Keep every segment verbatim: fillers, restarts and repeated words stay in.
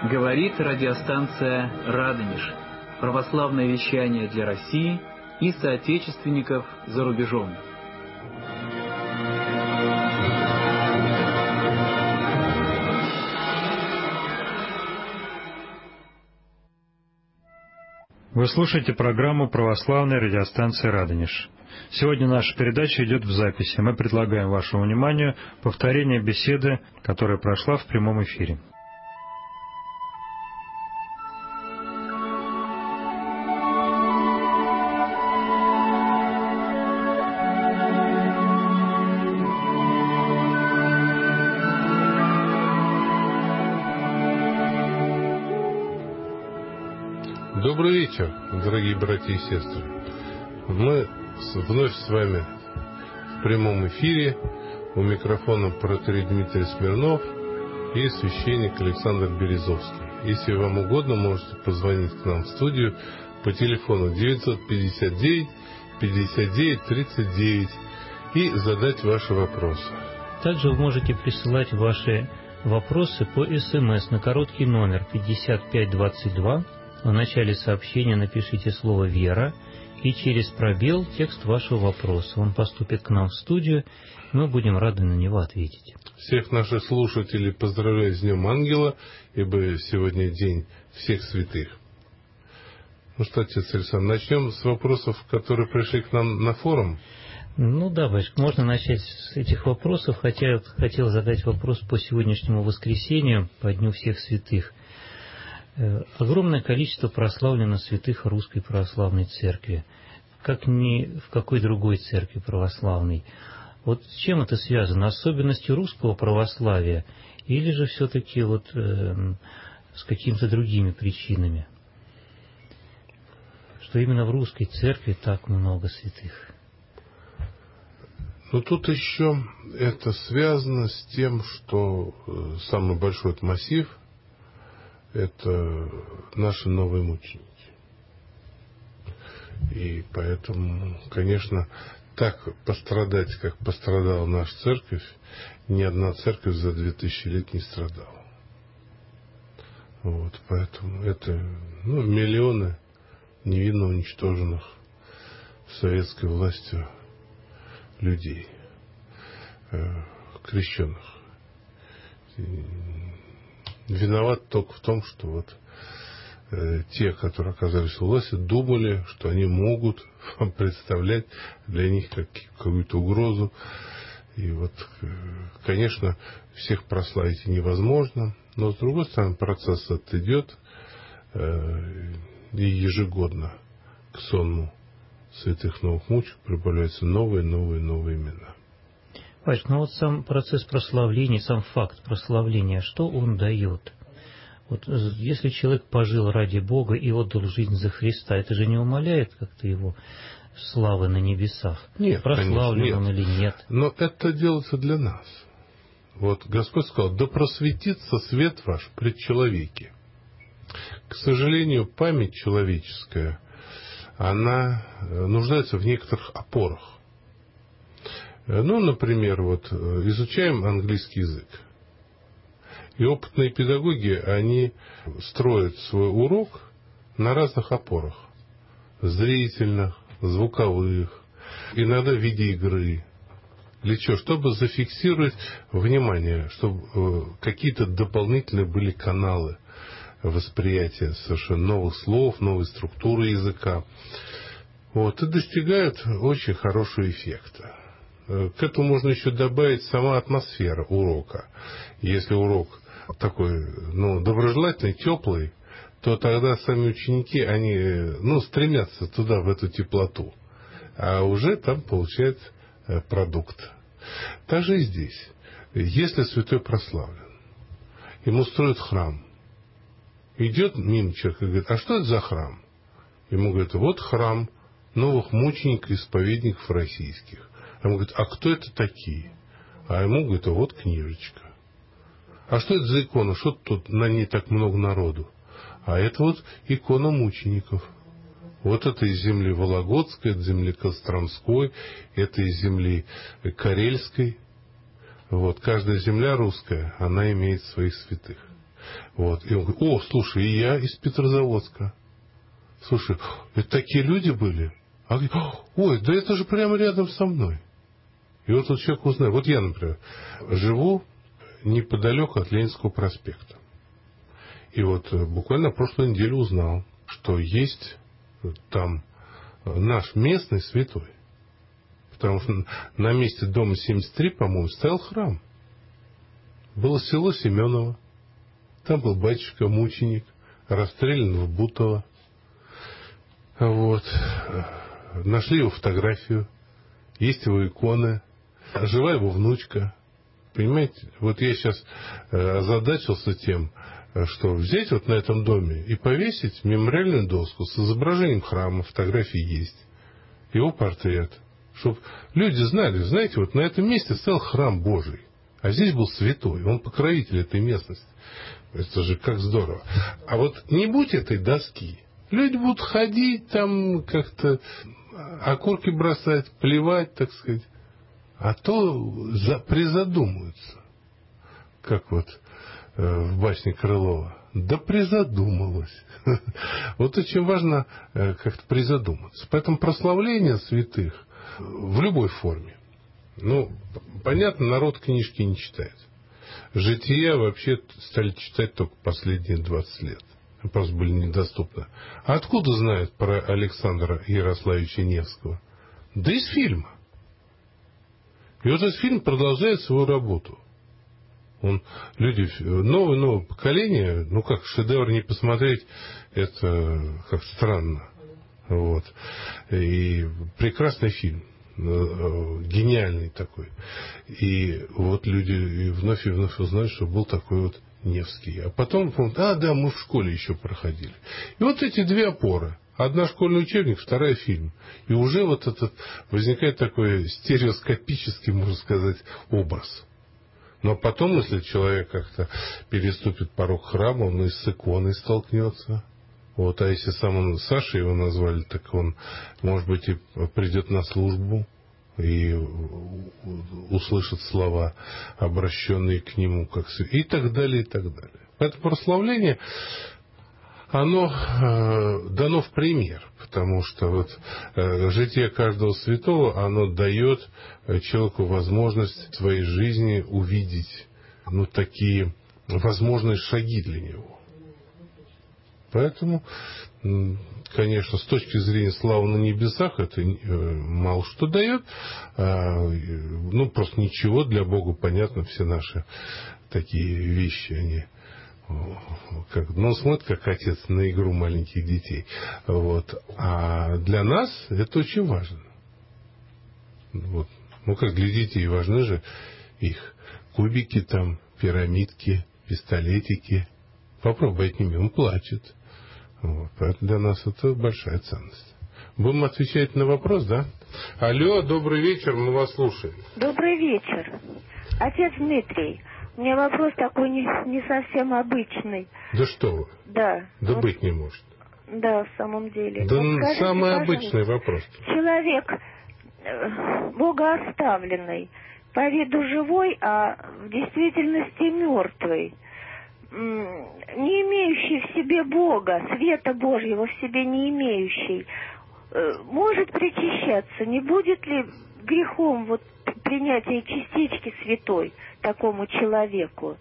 Говорит радиостанция «Радонеж». Православное вещание для России и соотечественников за рубежом. Вы слушаете программу православной радиостанции «Радонеж». Сегодня наша передача идет в записи. Мы предлагаем вашему вниманию повторение беседы, которая прошла в прямом эфире. Добрый вечер, дорогие братья и сестры. Мы вновь с вами в прямом эфире. У микрофона протоиерей Дмитрий Смирнов и священник Александр Березовский. Если вам угодно, можете позвонить к нам в студию по телефону девятьсот пятьдесят девять пятьдесят девять тридцать девять и задать ваши вопросы. Также вы можете присылать ваши вопросы по СМС на короткий номер пятьдесят пять двадцать два. В начале сообщения напишите слово «Вера» и через пробел текст вашего вопроса. Он поступит к нам в студию, и мы будем рады на него ответить. Всех наших слушателей поздравляю с Днем Ангела, ибо сегодня день всех святых. Ну что, отец Александр, начнем с вопросов, которые пришли к нам на форум. Ну да, батюшка, можно начать с этих вопросов, хотя я хотел задать вопрос по сегодняшнему воскресенью, по Дню всех святых. Огромное количество прославлено святых Русской Православной Церкви, как ни в какой другой церкви православной. Вот с чем это связано? Особенностью русского православия или же все-таки вот э, с какими-то другими причинами? Что именно в русской церкви так много святых? Ну тут еще это связано с тем, что самый большой это массив – это наши новые мученики. И поэтому, конечно, так пострадать, как пострадала наша церковь, ни одна церковь за две тысячи лет не страдала. Вот, поэтому это ну, миллионы невинно уничтоженных советской властью людей, э, крещенных. Виноват только в том, что вот э, те, которые оказались в власти, думали, что они могут представлять для них как, какую-то угрозу. И вот, э, конечно, всех прославить невозможно, но, с другой стороны, процесс этот идет, э, и ежегодно к сонму святых новых мучеников прибавляются новые, новые, новые имена. Батюшка, ну вот сам процесс прославления, сам факт прославления, что он дает? Вот если человек пожил ради Бога и отдал жизнь за Христа, это же не умаляет как-то его славы на небесах? Нет, прославлен конечно, он нет. или нет? Но это делается для нас. Вот Господь сказал: да просветится свет ваш пред человеки. К сожалению, память человеческая, она нуждается в некоторых опорах. Ну, например, вот изучаем английский язык. И опытные педагоги, они строят свой урок на разных опорах. Зрительных, звуковых, иногда в виде игры. Для чего? Чтобы зафиксировать внимание, чтобы какие-то дополнительные были каналы восприятия совершенно новых слов, новой структуры языка. Вот, и достигают очень хорошего эффекта. К этому можно еще добавить сама атмосфера урока. Если урок такой, ну, доброжелательный, теплый, то тогда сами ученики, они, ну, стремятся туда, в эту теплоту. А уже там получают продукт. Так же и здесь. Если святой прославлен, ему строят храм. Идет мимо человек и говорит: а что это за храм? Ему говорят: вот храм новых мучеников, исповедников российских. А ему говорят: а кто это такие? А ему говорят: а вот книжечка. А что это за икона? Что тут на ней так много народу? А это вот икона мучеников. Вот это из земли Вологодской, это из земли Костромской, это из земли Карельской. Вот, каждая земля русская, она имеет своих святых. Вот. И он говорит: о, слушай, и я из Петрозаводска. Слушай, это такие люди были? А говорит: ой, да это же прямо рядом со мной. И вот этот человек узнает. Вот я, например, живу неподалеку от Ленинского проспекта. И вот буквально на прошлой неделе узнал, что есть там наш местный святой. Потому что на месте дома семьдесят три, по-моему, стоял храм. Было село Семеново. Там был батюшка-мученик, расстрелян в Бутово. Вот. Нашли его фотографию. Есть его иконы. Жива его внучка. Понимаете? Вот я сейчас озадачился тем, что взять вот на этом доме и повесить мемориальную доску с изображением храма, фотографии есть, его портрет, чтобы люди знали, знаете, вот на этом месте стоял храм Божий, а здесь был святой, он покровитель этой местности. Это же как здорово. А вот не будь этой доски, люди будут ходить там как-то, окурки бросать, плевать, так сказать, а то за, призадумаются, как вот в басне Крылова. Да призадумалась. Вот очень важно как-то призадуматься. Поэтому прославление святых в любой форме. Ну, понятно, народ книжки не читает. Жития вообще стали читать только последние двадцать лет. Просто были недоступны. А откуда знают про Александра Ярославича Невского? Да из фильма. И вот этот фильм продолжает свою работу. Он, люди, новое-новое поколение, ну как, шедевр не посмотреть, это как странно. Вот. И прекрасный фильм, гениальный такой. И вот люди вновь и вновь узнают, что был такой вот Невский. А потом помнят: а, да, мы в школе еще проходили. И вот эти две опоры. Одна школьный учебник, вторая фильм. И уже вот этот возникает такой стереоскопический, можно сказать, образ. Но потом, если человек как-то переступит порог храма, он и с иконой столкнется. Вот, а если сам он, Саша его назвали, так он, может быть, и придет на службу и услышит слова, обращенные к нему, как и так далее, и так далее. Поэтому прославление, оно э, дано в пример, потому что вот э, житие каждого святого, оно дает человеку возможность в своей жизни увидеть, ну, такие возможные шаги для него. Поэтому, конечно, с точки зрения славы на небесах, это мало что дает. Ну, просто ничего для Бога, понятно, все наши такие вещи, они... Как, ну, он смотрит, как отец, на игру маленьких детей. Вот. А для нас это очень важно. Вот. Ну, как для детей важны же их кубики там, пирамидки, пистолетики. Попробуй отними, он плачет. Вот. Поэтому для нас это большая ценность. Будем отвечать на вопрос, да? Алло, добрый вечер, мы вас слушаем. Добрый вечер. Отец Дмитрий, у меня вопрос такой не, не совсем обычный. Да что вы? Да. Да вот, быть не может. Да, в самом деле. Да вот скажите, самый обычный вопрос. Человек э, богооставленный, по виду живой, а в действительности мертвый, не имеющий в себе Бога, света Божьего в себе не имеющий, э, может причащаться, не будет ли грехом вот принятие частички святой такому человеку?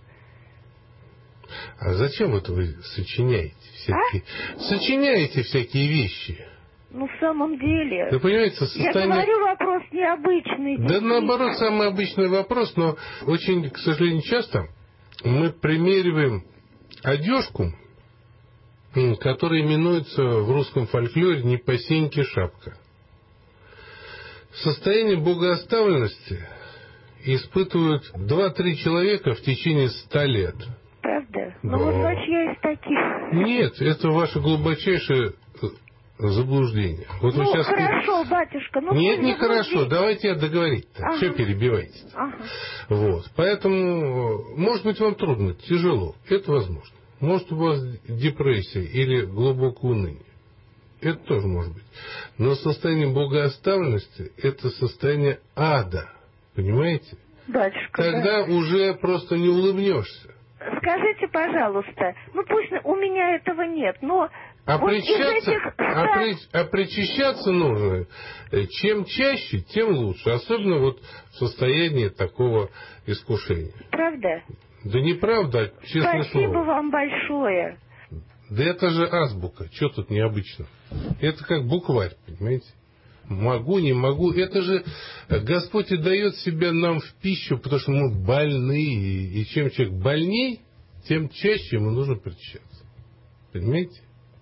А зачем это вы сочиняете всякие, а? сочиняете всякие вещи? Ну, в самом деле... Вы понимаете, состояние... Я говорю, вопрос необычный. Да, наоборот, самый обычный вопрос, но очень, к сожалению, часто мы примериваем одежку, которая именуется в русском фольклоре «не-по-сеньке шапка». Состояние богооставленности испытывают два-три человека в течение ста лет. Правда? Ну, вот, значит, я из таких. Нет, это ваше глубочайшее заблуждение. Вот ну, вы сейчас... хорошо, батюшка. Ну, Нет, не хорошо. Давайте я договорить-то. Ага. Все перебиваете-то. Ага. Вот. Поэтому, может быть, вам трудно, тяжело. Это возможно. Может, у вас депрессия или глубокое уныние. Это тоже может быть. Но состояние богооставленности – это состояние ада. Понимаете? Батюшка, Тогда да. уже просто не улыбнешься. скажите, пожалуйста, ну пусть у меня этого нет, но... А, вот причащаться, этих... а, при, а причащаться нужно. Чем чаще, тем лучше. Особенно вот в состоянии такого искушения. Правда? Да неправда, честное Спасибо слово. вам большое. Да это же азбука. Что тут необычно? Это как букварь, понимаете? Могу, не могу. Это же Господь и дает себя нам в пищу, потому что мы больны. И чем человек больней, тем чаще ему нужно причащаться. Понимаете?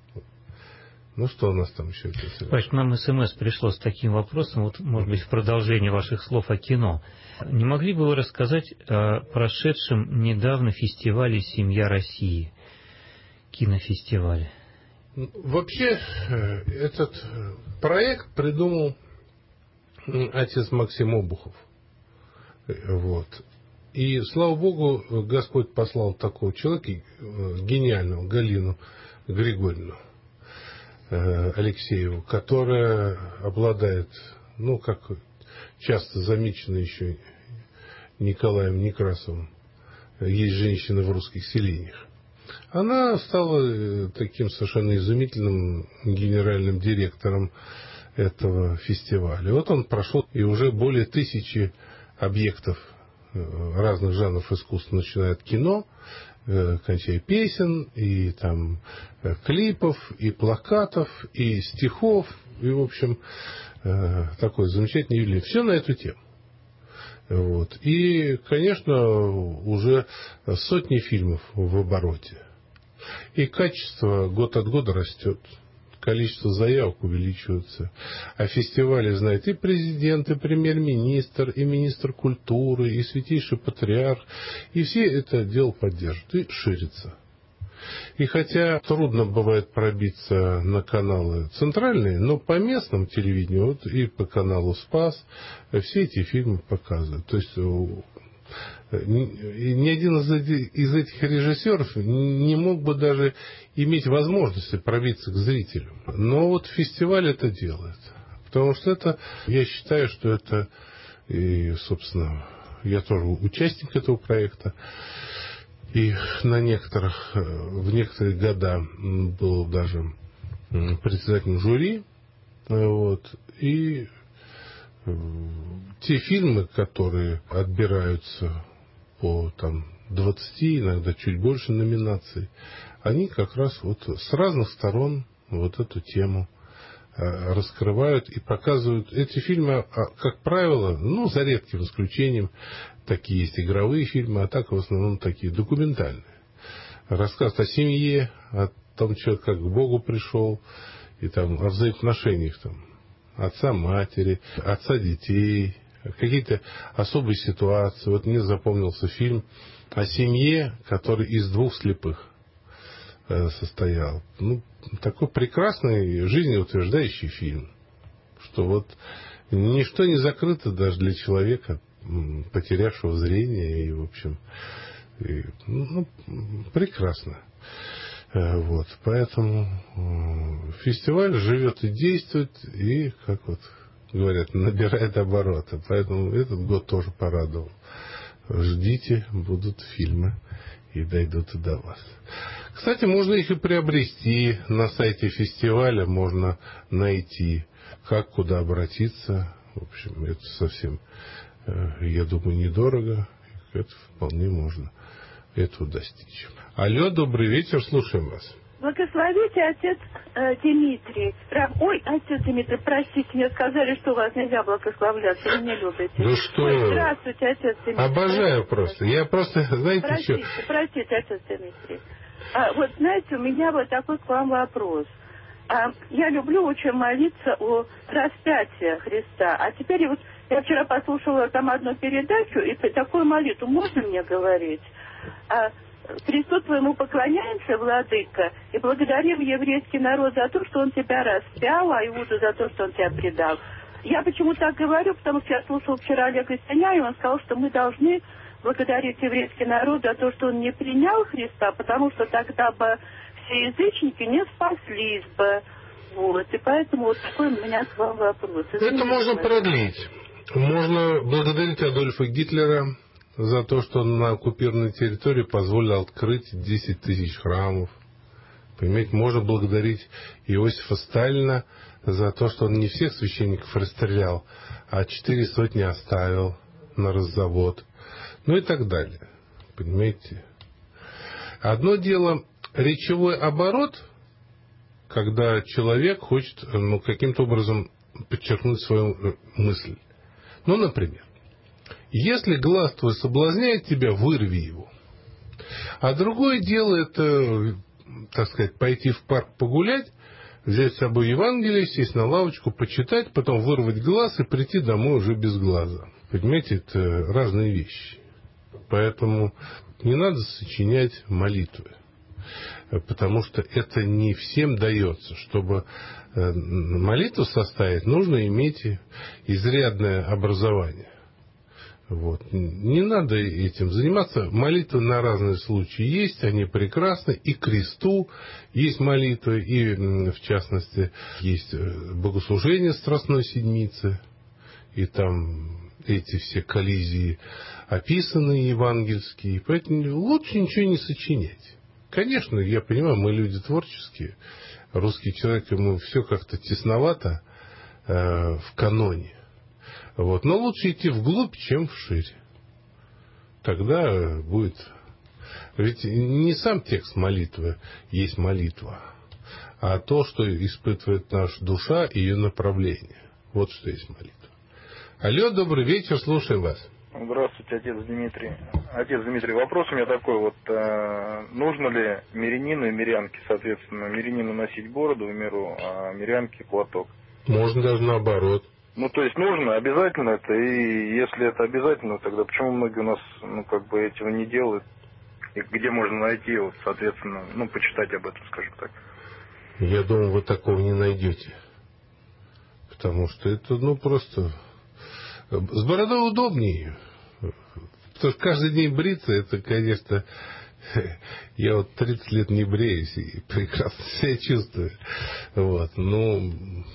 Ну, что у нас там еще? Паш, нам СМС пришло с таким вопросом, вот, может быть, в продолжение ваших слов о кино. Не могли бы вы рассказать о прошедшем недавно фестивале «Семья России», кинофестивале? Вообще, этот проект придумал отец Максим Обухов. Вот. И, слава Богу, Господь послал такого человека, гениального, Галину Григорьевну Алексееву, которая обладает, ну, как часто замечено еще Николаем Некрасовым, есть женщины в русских селениях. Она стала таким совершенно изумительным генеральным директором этого фестиваля. Вот он прошел, и уже более тысячи объектов разных жанров искусства, начиная от кино, кончая песен, и там клипов, и плакатов, и стихов, и, в общем, такое замечательное явление. Все на эту тему. Вот. И, конечно, уже сотни фильмов в обороте. И качество год от года растет. Количество заявок увеличивается. А фестивали знает и президент, и премьер-министр, и министр культуры, и святейший патриарх. И все это дело поддерживают. И ширится. И хотя трудно бывает пробиться на каналы центральные, но по местному телевидению, вот и по каналу «Спас», все эти фильмы показывают. То есть ни один из этих режиссеров не мог бы даже иметь возможности пробиться к зрителю. Но вот фестиваль это делает. Потому что это, я считаю, что это, и, собственно, я тоже участник этого проекта. И на некоторых, в некоторые года был даже председателем жюри. Вот, и те фильмы, которые отбираются по там, двадцати, иногда чуть больше номинаций, они как раз вот с разных сторон вот эту тему раскрывают и показывают. Эти фильмы, как правило, ну, за редким исключением, такие есть игровые фильмы, а так в основном такие документальные. Рассказ о семье, о том, человек как к Богу пришел, и там о взаимоотношениях там, отца, матери, отца, детей, какие-то особые ситуации. Вот мне запомнился фильм о семье, который из двух слепых состоял. Ну, такой прекрасный, жизнеутверждающий фильм, что вот ничто не закрыто даже для человека, потерявшего зрение, и, в общем, и, ну, прекрасно. Вот, поэтому фестиваль живет и действует, и, как вот говорят, набирает обороты. Поэтому этот год тоже порадовал. Ждите, будут фильмы, и дойдут и до вас. Кстати, можно их и приобрести на сайте фестиваля, можно найти, как, куда обратиться. В общем, это совсем, я думаю, недорого. Это вполне можно этого достичь. Алло, добрый вечер, слушаем вас. Благословите, отец э, Дмитрий. Ой, отец Дмитрий, простите, мне сказали, что вас нельзя благословляться, вы не любите. Ну что? Ой, здравствуйте, отец Дмитрий. Обожаю простите. просто. Я просто, знаете, простите, что... Простите, отец Дмитрий. А, вот, знаете, у меня вот такой к вам вопрос. А, я люблю очень молиться о распятии Христа. А теперь вот я вчера послушала там одну передачу, и такую молитву можно мне говорить? А, Христу твоему поклоняемся, владыка, и благодарим еврейский народ за то, что он тебя распял, а Иуду за то, что он тебя предал. Я почему так говорю, потому что я слушал вчера Олега Сеня, и он сказал, что мы должны благодарить еврейский народ за то, что он не принял Христа, потому что тогда бы все язычники не спаслись бы. Вот. И поэтому вот такой у меня к вам вопрос. Извините, это можно продлить. Можно благодарить Адольфа Гитлера за то, что он на оккупированной территории позволил открыть десять тысяч храмов. Понимаете, можно благодарить Иосифа Сталина за то, что он не всех священников расстрелял, а четыре сотни оставил на раззавод. Ну и так далее. Понимаете? Одно дело речевой оборот, когда человек хочет, ну, каким-то образом подчеркнуть свою мысль. Ну, например, если глаз твой соблазняет тебя, вырви его. А другое дело это, так сказать, пойти в парк погулять, взять с собой Евангелие, сесть на лавочку, почитать, потом вырвать глаз и прийти домой уже без глаза. Понимаете, это разные вещи. Поэтому не надо сочинять молитвы, потому что это не всем дается. Чтобы молитву составить, нужно иметь изрядное образование. Вот. Не надо этим заниматься. Молитвы на разные случаи есть, они прекрасны. И кресту есть молитвы, и, в частности, есть богослужение Страстной Седмицы, и там эти все коллизии описаны евангельские. Поэтому лучше ничего не сочинять. Конечно, я понимаю, мы люди творческие. Русский человек, ему все как-то тесновато э, в каноне. Вот. Но лучше идти вглубь, чем вширь. Тогда будет... Ведь не сам текст молитвы есть молитва, а то, что испытывает наша душа и ее направление. Вот что есть молитва. Алло, добрый вечер, слушаем вас. Здравствуйте, отец Дмитрий. Отец Дмитрий, вопрос у меня такой. Вот э, нужно ли мирянину и мирянке, соответственно, мирянину носить бороду в миру, а мирянке платок? Можно даже наоборот. Ну, то есть нужно, обязательно это, и если это обязательно, тогда почему многие у нас, ну, как бы этого не делают, и где можно найти, вот, соответственно, ну, почитать об этом, скажем так? Я думаю, вы такого не найдете, потому что это, ну, просто... С бородой удобнее, потому что каждый день бриться, это, конечно... Я вот тридцать лет не бреюсь и прекрасно себя чувствую, вот, ну...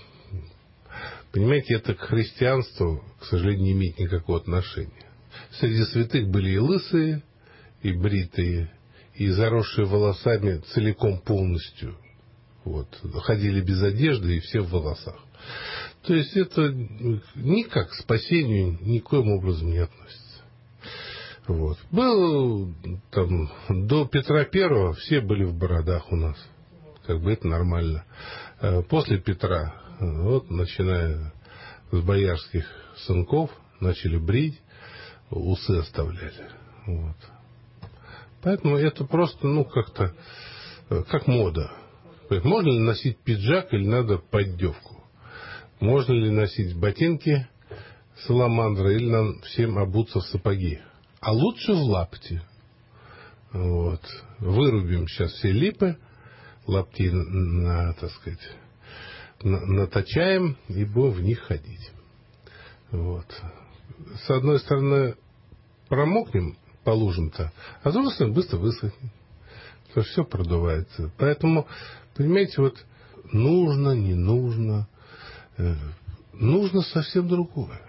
Понимаете, это к христианству, к сожалению, не имеет никакого отношения. Среди святых были и лысые, и бритые, и заросшие волосами целиком полностью. Вот. Ходили без одежды и все в волосах. То есть это никак к спасению никоим образом не относится. Вот. Был там до Петра Первого все были в бородах у нас. Как бы это нормально. После Петра, вот, начиная с боярских сынков, начали брить, усы оставляли. Вот. Поэтому это просто, ну, как-то, как мода. Можно ли носить пиджак или надо поддевку? Можно ли носить ботинки саламандра или нам всем обуться в сапоги? А лучше в лапти. Вот. Вырубим сейчас все липы, лапти, на, так сказать, на, наточаем и будем в них ходить. Вот. С одной стороны, промокнем по лужам-то, а с другой стороны, быстро высохнет. Потому что все продувается. Поэтому, понимаете, вот нужно, не нужно, э, нужно совсем другое.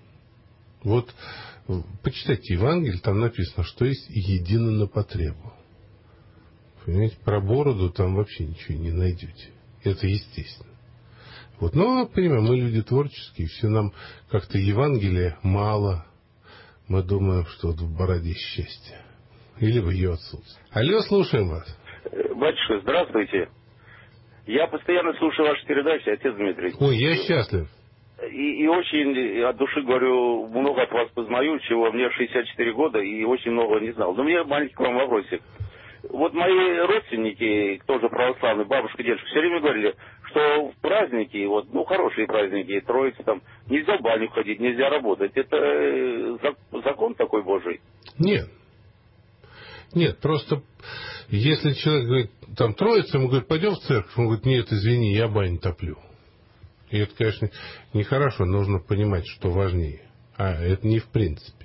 Вот почитайте Евангелие, там написано, что есть едино на потребу. Понимаете, про бороду там вообще ничего не найдете. Это естественно. Вот. Но, понимаем, мы люди творческие, все нам как-то Евангелия мало. Мы думаем, что вот в бороде счастье. Или в ее отсутствии. Алло, слушаем вас. Батюшка, здравствуйте. Я постоянно слушаю ваши передачи, отец Дмитрий. Ой, я счастлив. И, и очень от души говорю, много от вас познаю, чего мне шестьдесят четыре года и очень много не знал. Но у меня маленький к вам вопросик. Вот мои родственники, тоже православные, бабушка, дедушка, все время говорили, что в праздники, вот, ну, хорошие праздники, Троицы, там, нельзя в баню ходить, нельзя работать. Это закон такой Божий? Нет. Нет, просто если человек говорит, там, Троица, ему говорит, пойдем в церковь, он говорит, нет, извини, я баню топлю. И это, конечно, нехорошо, нужно понимать, что важнее. А это не в принципе.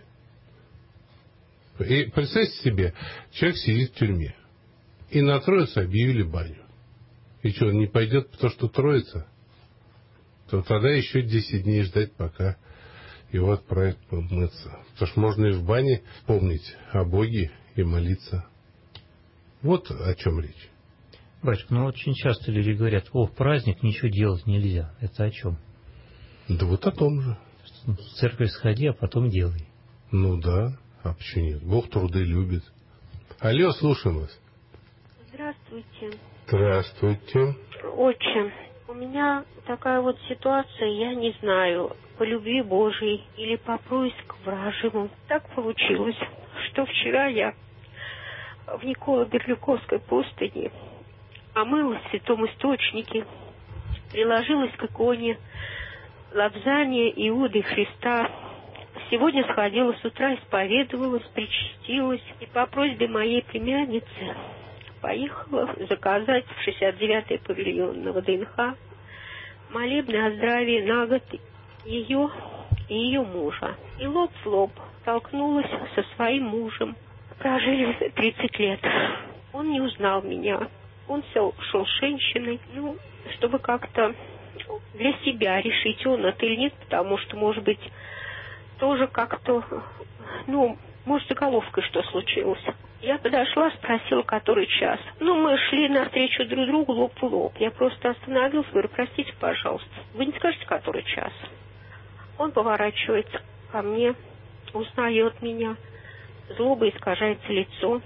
И представьте себе, человек сидит в тюрьме, и на Троицу объявили баню. И что, он не пойдет, потому что Троица? То тогда еще десять дней ждать, пока его отправить помыться. Потому что можно и в бане помнить о Боге и молиться. Вот о чем речь. Батюшка, ну очень часто люди говорят: о, в праздник ничего делать нельзя. Это о чем? Да вот о том же. В церковь сходи, а потом делай. Ну да, а почему нет? Бог труды любит. Алло, слушаем вас. Здравствуйте. Здравствуйте. Отче, у меня такая вот ситуация, я не знаю, по любви Божией или по происку вражьему. Так получилось, что вчера я в Николо-Берлюковской пустыне омылась в святом источнике, приложилась к иконе лобзания Иуды Христа. Сегодня сходила с утра, исповедовалась, причастилась и по просьбе моей племянницы поехала заказать в шестьдесят девятый павильон на ВДНХ молебны о здравии на год ее и ее мужа. И лоб в лоб столкнулась со своим мужем. Прожили тридцать лет. Он не узнал меня. Он все шел с женщиной, ну, чтобы как-то для себя решить, он это или нет, потому что, может быть, тоже как-то, ну, может, с головкой что случилось. Я подошла, спросила, который час. Ну, мы шли навстречу друг другу лоб в лоб. Я просто остановилась, говорю: простите, пожалуйста, вы не скажете, который час? Он поворачивается ко мне, узнает меня, злоба искажается лицо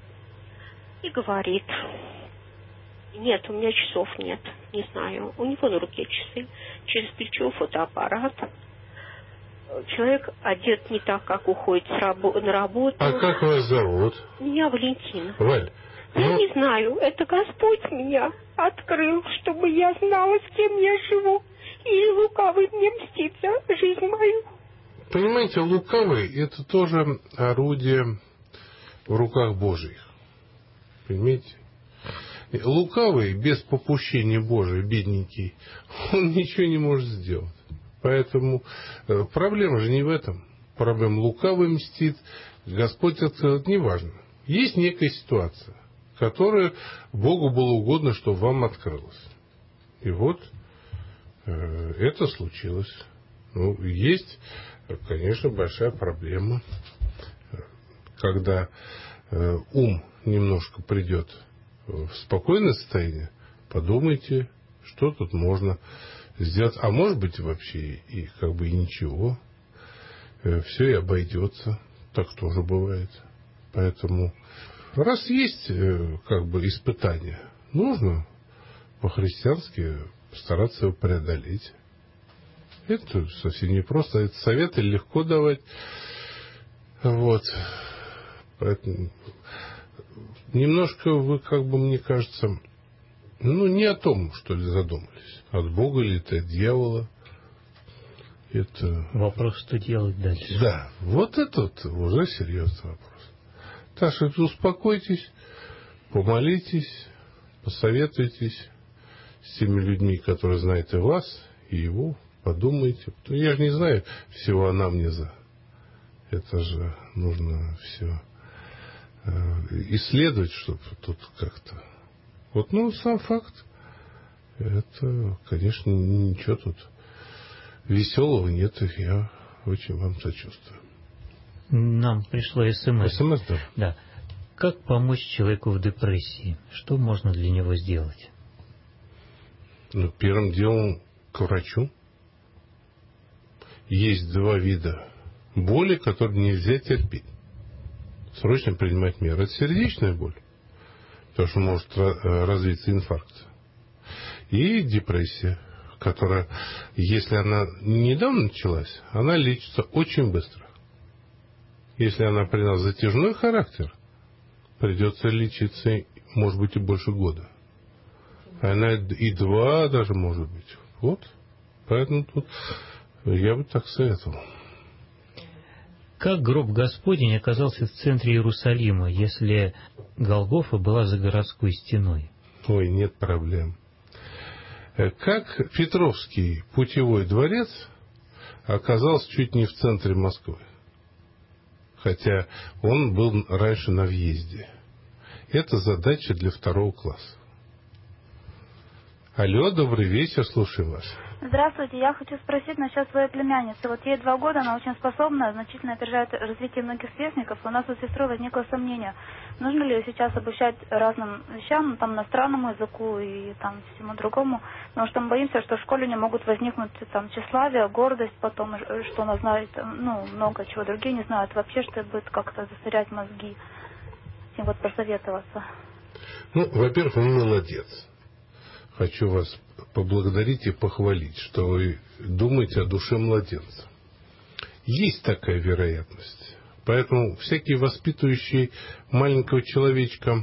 и говорит: нет, у меня часов нет, не знаю. У него на руке часы, через плечо фотоаппарат. Человек одет не так, как уходит с рабо- на работу. А как вас зовут? Меня Валентина. Валь, я ну... не знаю, это Господь меня открыл, чтобы я знала, с кем я живу. И лукавый мне мстит за жизнь мою. Понимаете, лукавый — это тоже орудие в руках Божьих. Понимаете? Лукавый, без попущения Божия, бедненький, он ничего не может сделать. Поэтому э, проблема же не в этом. Проблема: лукавый мстит, Господь это не важно. Есть некая ситуация, которая Богу было угодно, чтобы вам открылась. И вот э, это случилось. Ну, есть, конечно, большая проблема, когда э, ум немножко придет в спокойное состояние. Подумайте, что тут можно сделать, а может быть вообще и как бы и ничего, все и обойдется, так тоже бывает. Поэтому раз есть как бы испытание, нужно по-христиански стараться его преодолеть. Это совсем непросто, это советы легко давать. Вот. Поэтому немножко вы, как бы, мне кажется, ну, не о том, что ли, задумались. От Бога или это от дьявола. Это... Вопрос, что делать дальше. Да, вот этот уже серьезный вопрос. Так что успокойтесь, помолитесь, посоветуйтесь с теми людьми, которые знают и вас, и его. Подумайте. Я же не знаю всего анамнеза. Это же нужно все исследовать, чтобы тут как-то... Вот, ну, сам факт. Это, конечно, ничего тут веселого нет. Я очень вам сочувствую. Нам пришло СМС. СМС, да. Да. Как помочь человеку в депрессии? Что можно для него сделать? Ну, первым делом к врачу. Есть два вида боли, которые нельзя терпеть. Срочно принимать меры. Это сердечная боль, потому что может развиться инфаркт. И депрессия, которая, если она недавно началась, она лечится очень быстро. Если она при нас затяжной характер, придется лечиться, может быть, и больше года. Она и два даже может быть. Вот. Поэтому тут я бы так советовал. Как гроб Господень оказался в центре Иерусалима, если Голгофа была за городской стеной? Ой, нет проблем. Как Петровский путевой дворец оказался чуть не в центре Москвы, хотя он был раньше на въезде. Это задача для второго класса. Алло, добрый вечер, слушаю вас. Здравствуйте, я хочу спросить насчет своей племянницы. Вот ей два года, она очень способна, значительно опережает развитие многих сверстников. У нас у сестры возникло сомнение, нужно ли ее сейчас обучать разным вещам, там, иностранному языку и там всему другому. Потому что мы боимся, что в школе у нее могут возникнуть там тщеславие, гордость, потом, что она знает, ну, много чего другие не знают. Вообще, что будет как-то засорять мозги. И вот посоветоваться. Ну, во-первых, вы молодец. Хочу вас поблагодарить и похвалить, что вы думаете о душе младенца. Есть такая вероятность. Поэтому всякий воспитывающий маленького человечка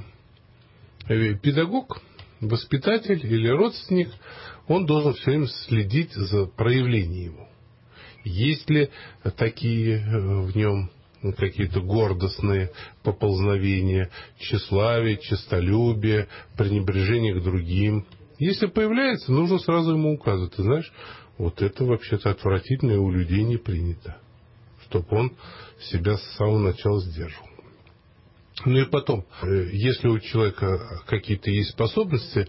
педагог, воспитатель или родственник, он должен все время следить за проявлением его. Есть ли такие в нем какие-то гордостные поползновения, тщеславие, честолюбие, пренебрежение к другим. Если появляется, нужно сразу ему указывать. Ты знаешь, вот это вообще-то отвратительно и у людей не принято. Чтобы он себя с самого начала сдерживал. Ну и потом, если у человека какие-то есть способности,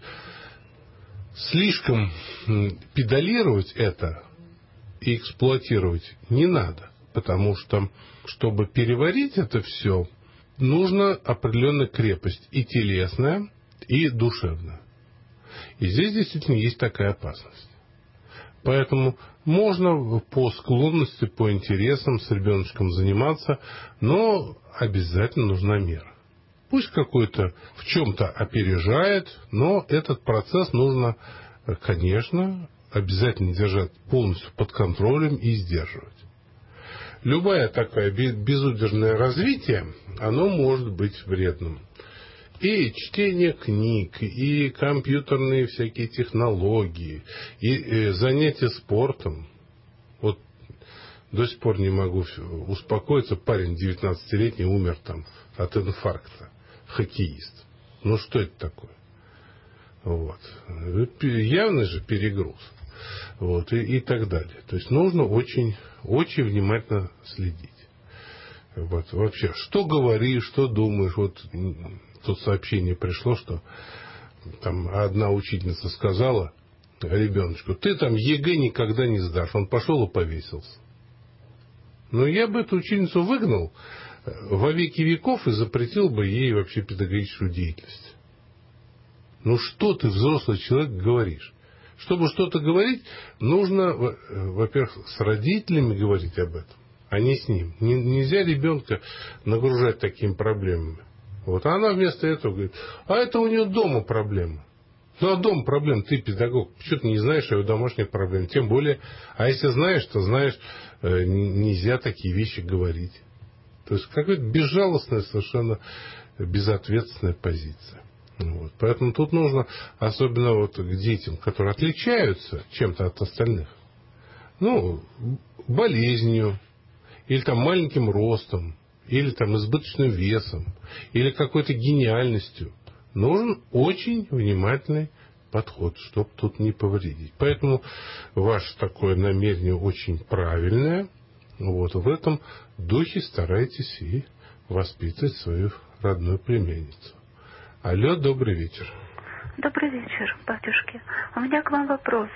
слишком педалировать это и эксплуатировать не надо. Потому что, чтобы переварить это все, нужна определенная крепость и телесная, и душевная. И здесь действительно есть такая опасность. Поэтому можно по склонности, по интересам с ребеночком заниматься, но обязательно нужна мера. Пусть какой-то в чем-то опережает, но этот процесс нужно, конечно, обязательно держать полностью под контролем и сдерживать. Любое такое безудержное развитие, оно может быть вредным. И чтение книг, и компьютерные всякие технологии, и занятия спортом. Вот до сих пор не могу успокоиться. Парень девятнадцатилетний умер там от инфаркта. Хоккеист. Ну что это такое? Вот. Явный же перегруз. Вот, и, и так далее. То есть нужно очень, очень внимательно следить. Вот, вообще, что говоришь, что думаешь. Вот тут сообщение пришло, что там одна учительница сказала ребеночку: ты там ЕГЭ никогда не сдашь. Он пошел и повесился. Но я бы эту учительницу выгнал во веки веков и запретил бы ей вообще педагогическую деятельность. Ну что ты, взрослый человек, говоришь? Чтобы что-то говорить, нужно, во-первых, с родителями говорить об этом, а не с ним. Нельзя ребенка нагружать такими проблемами. Вот. А она вместо этого говорит: а это у нее дома проблема. Ну, а дома проблем, ты педагог, почему ты не знаешь о ее домашних проблем? Тем более, а если знаешь, то знаешь, нельзя такие вещи говорить. То есть, какая-то безжалостная, совершенно безответственная позиция. Вот. Поэтому тут нужно, особенно вот к детям, которые отличаются чем-то от остальных, ну, болезнью, или там маленьким ростом, или там избыточным весом, или какой-то гениальностью, нужен очень внимательный подход, чтобы тут не повредить. Поэтому ваше такое намерение очень правильное. Вот. В этом духе старайтесь и воспитывать свою родную племянницу. Алло, добрый вечер. Добрый вечер, батюшки. У меня к вам вопрос.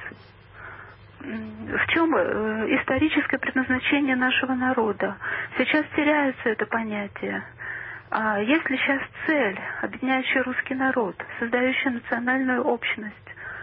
В чем историческое предназначение нашего народа? Сейчас теряется это понятие. А есть ли сейчас цель, объединяющая русский народ, создающая национальную общность?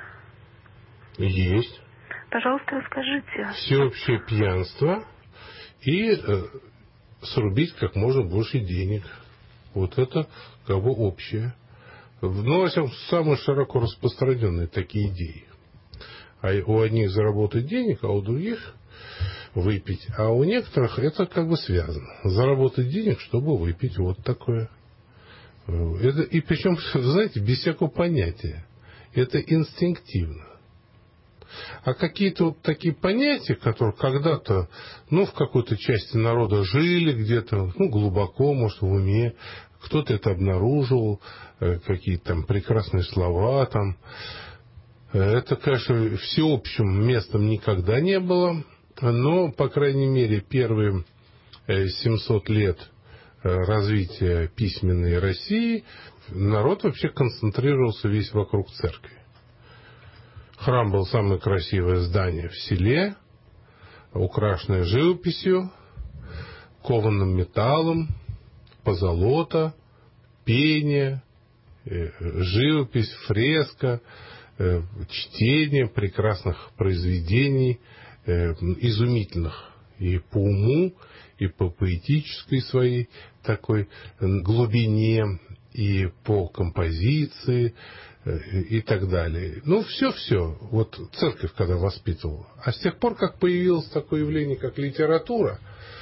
Есть. Пожалуйста, расскажите. Всеобщее пьянство и э, срубить как можно больше денег. Вот это как бы общее. Ну, во всяком случае, самые широко распространенные такие идеи. А у одних заработать денег, а у других выпить. А у некоторых это как бы связано. Заработать денег, чтобы выпить. Вот такое. Это, и причем, знаете, без всякого понятия. Это инстинктивно. А какие-то вот такие понятия, которые когда-то, ну, в какой-то части народа жили где-то, ну, глубоко, может, в уме, кто-то это обнаруживал, какие-то там прекрасные слова там. Это, конечно, всеобщим местом никогда не было, но, по крайней мере, первые семьсот лет развития письменной России народ вообще концентрировался весь вокруг церкви. Храм был самое красивое здание в селе, украшенное живописью, кованым металлом, позолота, пение, живопись, фреска, чтение прекрасных произведений, изумительных и по уму, и по поэтической своей такой глубине, и по композиции, и так далее. Ну, все-все. Вот церковь когда воспитывала. А с тех пор, как появилось такое явление, как литература,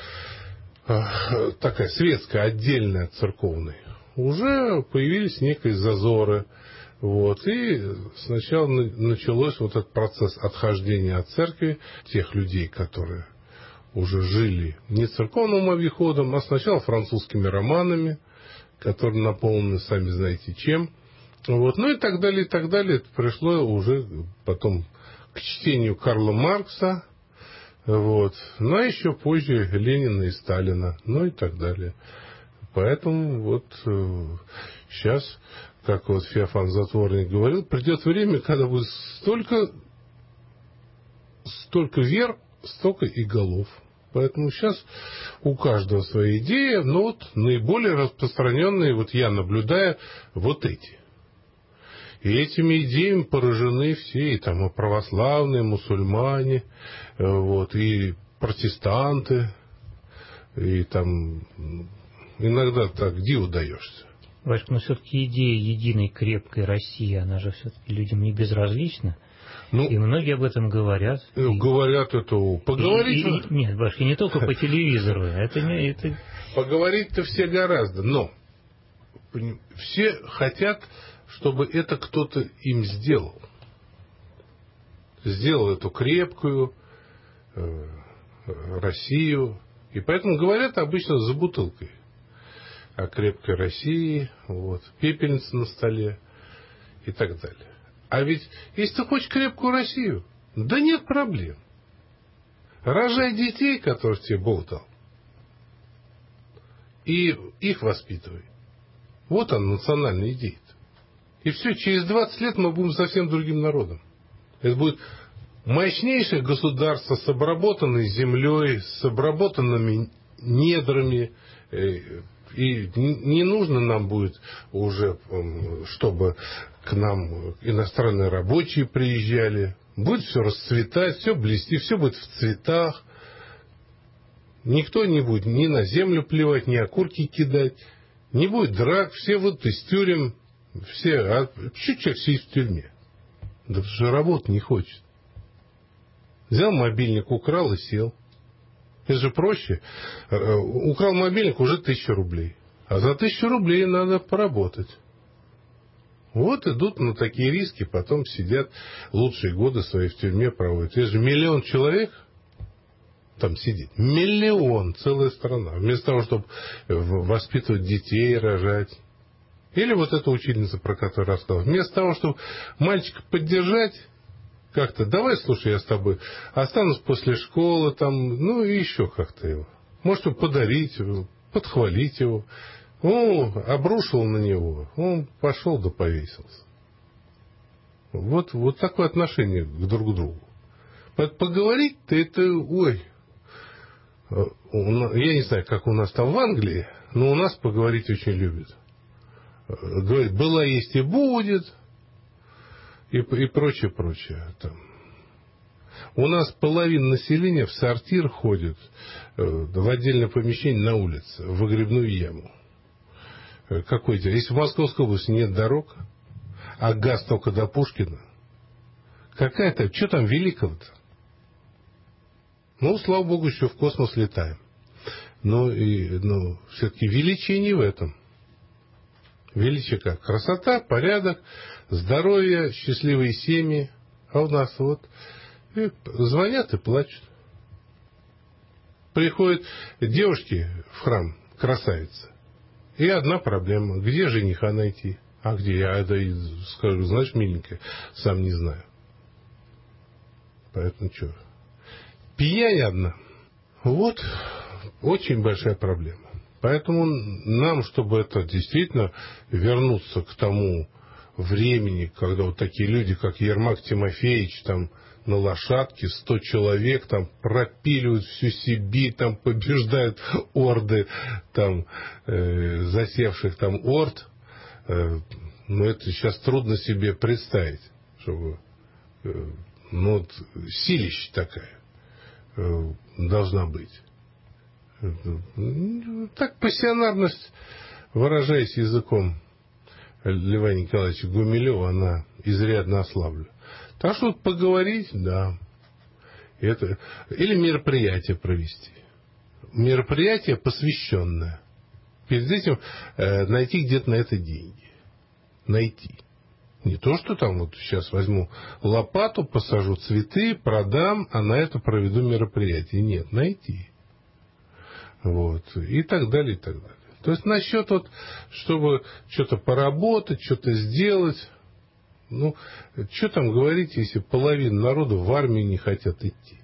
такая светская, отдельная от церковной, уже появились некие зазоры. Вот. И сначала началось вот этот процесс отхождения от церкви тех людей, которые уже жили не церковным обиходом, а сначала французскими романами, которые наполнены, сами знаете, чем. Вот. Ну и так далее, и так далее. Это пришло уже потом к чтению Карла Маркса, вот. Ну а еще позже Ленина и Сталина, ну и так далее. Поэтому вот э, сейчас, как вот Феофан Затворник говорил, придет время, когда будет столько, столько вер, столько и голов. Поэтому сейчас у каждого своя идея, но вот наиболее распространенные, вот я наблюдаю, вот эти. И этими идеями поражены все, и там и православные, и мусульмане, вот, и протестанты, и там иногда так диву даешься. Васька, но все-таки идея единой крепкой России, она же все-таки людям не безразлична. Ну, и многие об этом говорят. Говорят и, это... Поговорить... И, и, нет, Башки, не только по телевизору. Это не, это... Поговорить-то все гораздо, но все хотят, чтобы это кто-то им сделал. Сделал эту крепкую э, Россию. И поэтому говорят обычно за бутылкой о крепкой России, вот, пепельница на столе и так далее. А ведь, если ты хочешь крепкую Россию, да нет проблем. Рожай детей, которых тебе Бог дал, и их воспитывай. Вот она, национальная идея. И все, через двадцать лет мы будем совсем другим народом. Это будет мощнейшее государство с обработанной землей, с обработанными недрами. И не нужно нам будет уже, чтобы к нам иностранные рабочие приезжали. Будет все расцветать, все блестеть, все будет в цветах. Никто не будет ни на землю плевать, ни окурки кидать. Не будет драк, все вот из тюрем. Все, а чуть человек сидит в тюрьме? Да потому что работать не хочет. Взял мобильник, украл и сел. Это же проще. Украл мобильник, уже тысяча рублей. А за тысячу рублей надо поработать. Вот идут на такие риски, потом сидят, лучшие годы свои в тюрьме проводят. Это же миллион человек там сидит. Миллион, целая страна. Вместо того, чтобы воспитывать детей, рожать. Или вот эта учительница, про которую рассказывал. Вместо того, чтобы мальчика поддержать, как-то, давай, слушай, я с тобой останусь после школы, там, ну и еще как-то его. Может, подарить его, подхвалить его. Он обрушил на него, он пошел да повесился. Вот, вот такое отношение друг к другу. Поговорить-то это, ой, я не знаю, как у нас там в Англии, но у нас поговорить очень любят. Говорит, была, есть и будет, и, и прочее, прочее. Там. У нас половина населения в сортир ходит в отдельное помещение на улице, в выгребную яму. Какой дело? Если в Московской области нет дорог, а газ только до Пушкина, какая-то, что там великого-то? Ну, слава богу, еще в космос летаем. Но и, ну, все-таки величие не в этом. Величие как? Красота, порядок, здоровье, счастливые семьи. А у нас вот и звонят и плачут. Приходят девушки в храм, красавицы. И одна проблема. Где жениха найти? А где? Я да, скажу, знаешь, миленькая, сам не знаю. Поэтому что? Пьянь одна. Вот очень большая проблема. Поэтому нам, чтобы это действительно вернуться к тому времени, когда вот такие люди, как Ермак Тимофеевич, там на лошадке, сто человек, там пропиливают всю Сибирь, там побеждают орды, там э, засевших там орд. Э, ну, это сейчас трудно себе представить, чтобы, э, ну, вот, силища такая э, должна быть. Так пассионарность, выражаясь языком Льва Николаевича Гумилева, она изрядно ослаблена. Так что вот поговорить, да. Это, или мероприятие провести. Мероприятие посвященное. Перед этим э, найти где-то на это деньги. Найти. Не то, что там вот сейчас возьму лопату, посажу цветы, продам, а на это проведу мероприятие. Нет, найти. Вот. И так далее, и так далее. То есть насчет вот, чтобы что-то поработать, что-то сделать. Ну, что там говорить, если половина народа в армию не хотят идти?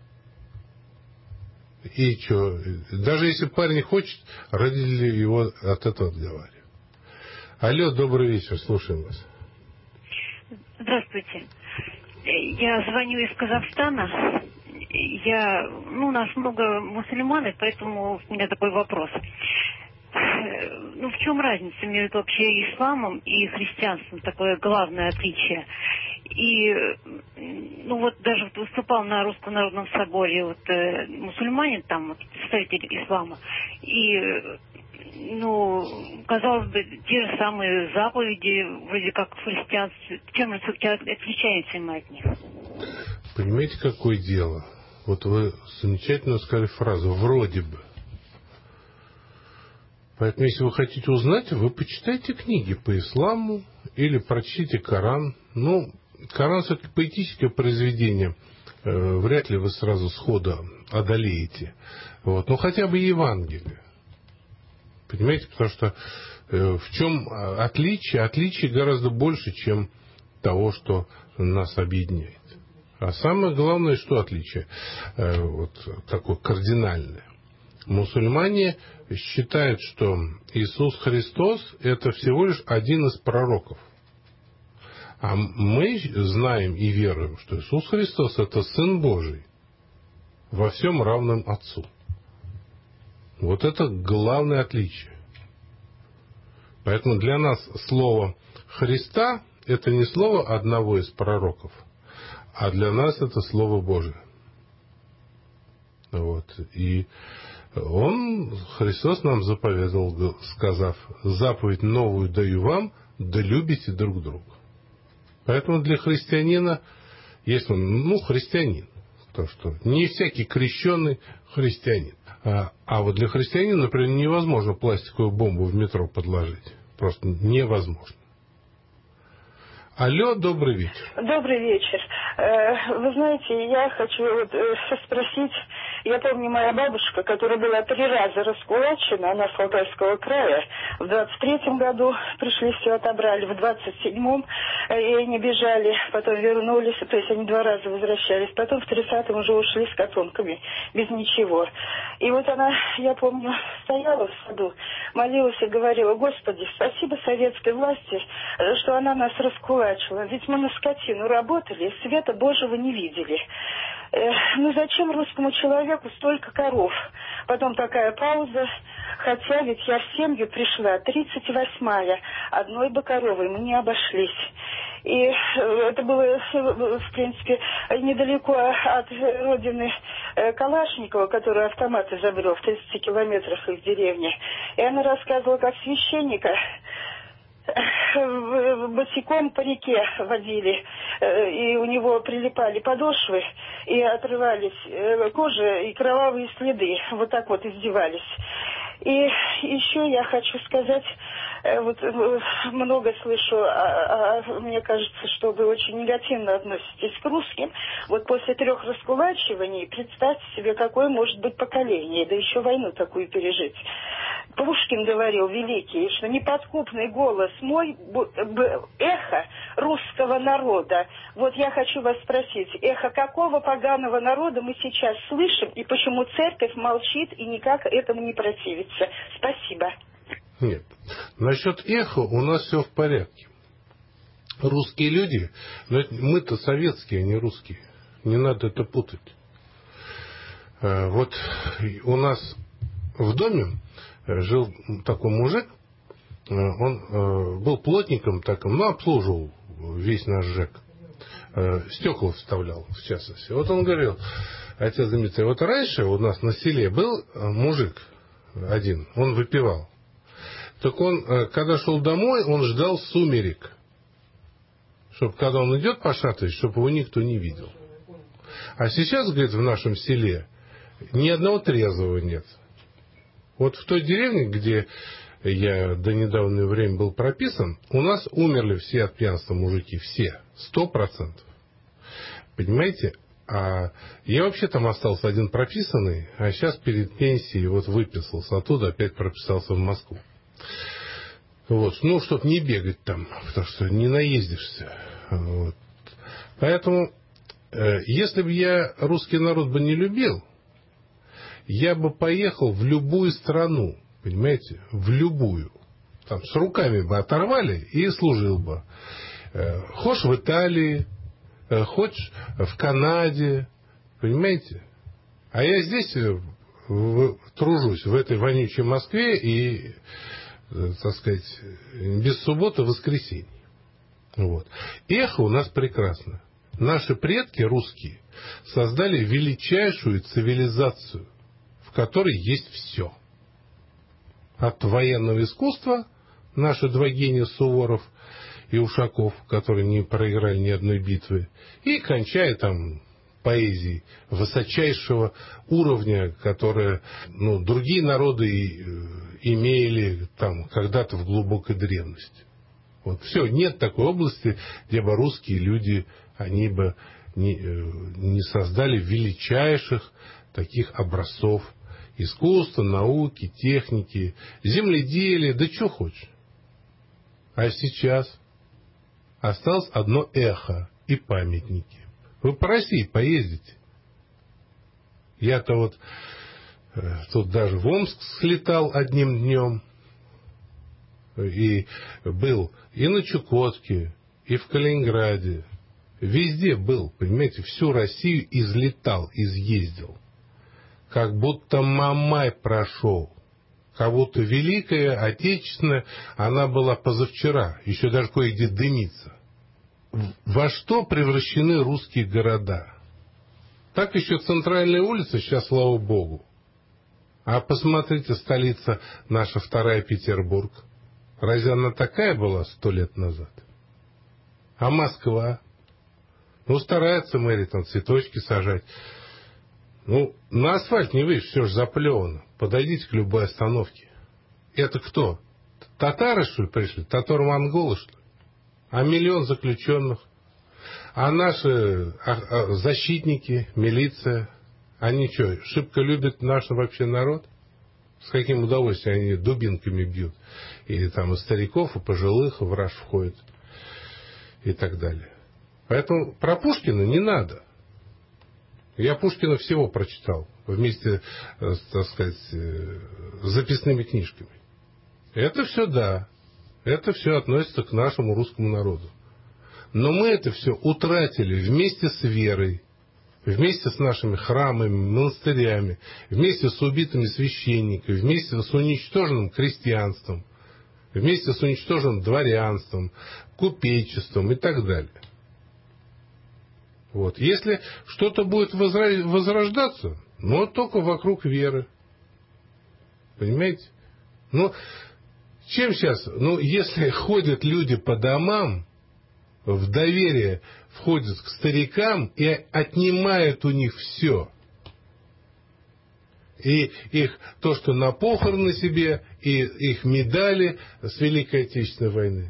И что? Даже если парень хочет, родители его от этого отговаривают. Алло, добрый вечер, слушаем вас. Здравствуйте. Я звоню из Казахстана. Я, ну, у нас много мусульман, поэтому у меня такой вопрос. Ну, в чем разница между вообще исламом и христианством? Такое главное отличие. И, ну, вот даже вот выступал на Русском народном соборе вот э, мусульманин, там, вот, представитель ислама. И, ну, казалось бы, те же самые заповеди, вроде как в христианстве. Чем же все-таки отличаемся мы от них? Понимаете, какое дело? Вот вы замечательно сказали фразу «вроде бы». Поэтому, если вы хотите узнать, вы почитайте книги по исламу или прочтите Коран. Ну, Коран все-таки поэтическое произведение. Э, вряд ли вы сразу сходу одолеете. Вот. Но хотя бы Евангелие. Понимаете, потому что э, в чем отличие? Отличие гораздо больше, чем того, что нас объединяет. А самое главное, что отличие? Э, вот такое кардинальное. Мусульмане считают, что Иисус Христос – это всего лишь один из пророков. А мы знаем и веруем, что Иисус Христос – это Сын Божий, во всем равным Отцу. Вот это главное отличие. Поэтому для нас слово «Христа» – это не слово одного из пророков, а для нас это Слово Божие. Вот. И Он, Христос, нам заповедовал, сказав: «Заповедь новую даю вам, да любите друг друга». Поэтому для христианина, если он, ну, христианин, то что не всякий крещенный христианин. А, а вот для христианина, например, невозможно пластиковую бомбу в метро подложить. Просто невозможно. Алло, добрый вечер. Добрый вечер. Вы знаете, я хочу вот спросить, я помню, моя бабушка, которая была три раза раскулачена, она с Алтайского края, в двадцать третьем году пришли, все отобрали, в двадцать седьмом и они бежали, потом вернулись, то есть они два раза возвращались, потом в тридцатом уже ушли с котомками, без ничего. И вот она, я помню, стояла в саду, молилась и говорила: «Господи, спасибо советской власти, что она нас раскулачила. Ведь мы на скотину работали, света Божьего не видели. Э, ну зачем русскому человеку столько коров?» Потом такая пауза. Хотя ведь я в семью пришла, тридцать восьмая, одной бы коровой мы не обошлись. И это было, в принципе, недалеко от родины Калашникова, который автомат изобрел в тридцати километрах их деревни. И она рассказывала, как священника босиком по реке водили, и у него прилипали подошвы, и отрывались кожа и кровавые следы. Вот так вот издевались. И еще я хочу сказать, вот много слышу, а, а мне кажется, что вы очень негативно относитесь к русским. Вот после трех раскулачиваний представьте себе, какое может быть поколение, да еще войну такую пережить. Пушкин говорил, великий, что неподкупный голос мой – эхо русского народа. Вот я хочу вас спросить, эхо какого поганого народа мы сейчас слышим, и почему церковь молчит и никак этому не противится? Спасибо. Нет. Насчет эха у нас все в порядке. русские люди, но мы-то советские, а не русские. Не надо это путать. Вот у нас в доме жил такой мужик, он был плотником таким, но обслуживал весь наш ЖЭК. Стекла вставлял, в частности. Вот он говорил: отец Дмитрий, вот раньше у нас на селе был мужик один, он выпивал. Так он, когда шел домой, он ждал сумерек, чтобы когда он идет пошатываясь, чтобы его никто не видел. А сейчас, говорит, в нашем селе ни одного трезвого нет. Вот в той деревне, где я до недавнего времени был прописан, у нас умерли все от пьянства мужики, все, сто процентов. Понимаете? А я вообще там остался один прописанный, а сейчас перед пенсией вот выписался оттуда, опять прописался в Москву. Вот, ну, чтобы не бегать там, потому что не наездишься. Вот. Поэтому, э, если бы я русский народ бы не любил, я бы поехал в любую страну, понимаете, в любую. Там с руками бы оторвали и служил бы. Э, хочешь в Италии, э, хочешь в Канаде, понимаете. А я здесь в, тружусь в этой вонючей Москве и, так сказать, без субботы, воскресенье. Вот. Эхо у нас прекрасно. Наши предки русские создали величайшую цивилизацию, в которой есть все. От военного искусства, наши два гения Суворов и Ушаков, которые не проиграли ни одной битвы, и кончая там поэзией высочайшего уровня, которое, ну, другие народы имели там когда-то в глубокой древности. Вот все, нет такой области, где бы русские люди, они бы не, не создали величайших таких образцов искусства, науки, техники, земледелия, да что хочешь. А сейчас осталось одно эхо и памятники. Вы по России поездите. Я-то вот э, тут даже в Омск слетал одним днем. И был и на Чукотке, и в Калининграде. Везде был, понимаете, всю Россию излетал, изъездил. Как будто Мамай прошел. Как будто Великая Отечественная, она была позавчера, еще даже кое-где дымится. Во что превращены русские города? Так еще центральная улица, сейчас, слава богу. А посмотрите, столица наша вторая, Петербург. Разве она такая была сто лет назад? А Москва? Ну, старается мэрия там цветочки сажать. Ну, на асфальт не выйдешь, все же заплевано. Подойдите к любой остановке. Это кто? Татары, что ли, пришли? Татаро-монголы, что ли? А миллион заключенных? А наши а, а, защитники, милиция, они что, шибко любят наш вообще народ? С каким удовольствием они дубинками бьют? Или там и стариков, и пожилых в раж входят. И так далее. Поэтому про Пушкина не надо. Я Пушкина всего прочитал. Вместе, так сказать, с записными книжками. Это все да. Это все относится к нашему русскому народу. Но мы это все утратили вместе с верой. Вместе с нашими храмами, монастырями, вместе с убитыми священниками, вместе с уничтоженным крестьянством, вместе с уничтоженным дворянством, купечеством и так далее. Вот. Если что-то будет возрождаться, но только вокруг веры. Понимаете? Ну, чем сейчас? Ну, если ходят люди по домам, в доверие входят к старикам и отнимают у них все. И их, то, что на похороны себе, и их медали с Великой Отечественной войны.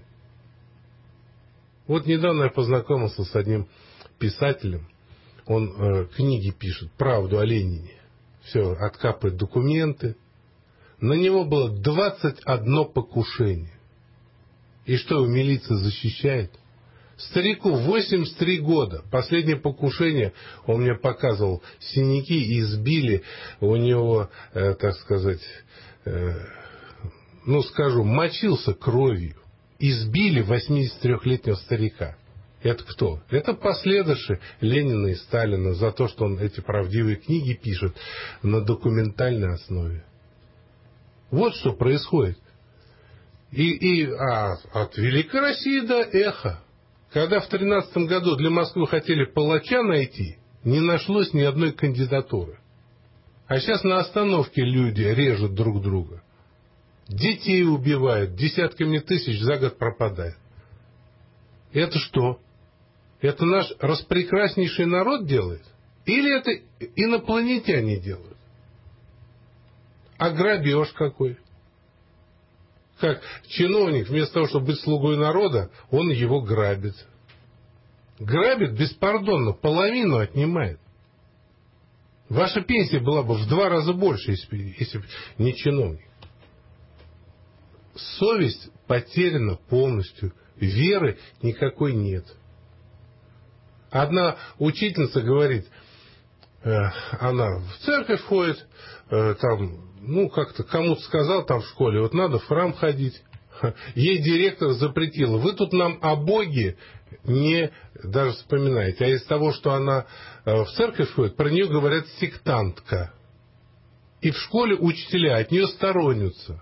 Вот недавно я познакомился с одним писателем. Он э, книги пишет, правду о Ленине. Все, откапывает документы. На него было двадцать одно покушение. И что, его милиция защищает? Старику восемьдесят три года. Последнее покушение, он мне показывал синяки, и избили у него, э, так сказать, э, ну скажу, мочился кровью. избили восьмидесятитрёхлетнего старика. Это кто? Это последующие Ленина и Сталина за то, что он эти правдивые книги пишет на документальной основе. Вот что происходит. И, и а, от Великой России до эхо. Когда в тринадцатом году для Москвы хотели палача найти, не нашлось ни одной кандидатуры. А сейчас на остановке люди режут друг друга. Детей убивают, десятками тысяч за год пропадает. Это что? Это наш распрекраснейший народ делает? Или это инопланетяне делают? А грабеж какой? Как чиновник, вместо того, чтобы быть слугой народа, он его грабит. Грабит беспардонно, половину отнимает. Ваша пенсия была бы в два раза больше, если, если бы не чиновник. Совесть потеряна полностью, веры никакой нет. Одна учительница говорит, э, она в церковь ходит, э, там, ну, как-то кому-то сказал там в школе, вот надо в храм ходить. Ей директор запретил. Вы тут нам о Боге не даже вспоминаете. А из того, что она в церковь ходит, про нее говорят сектантка. И в школе учителя от нее сторонятся.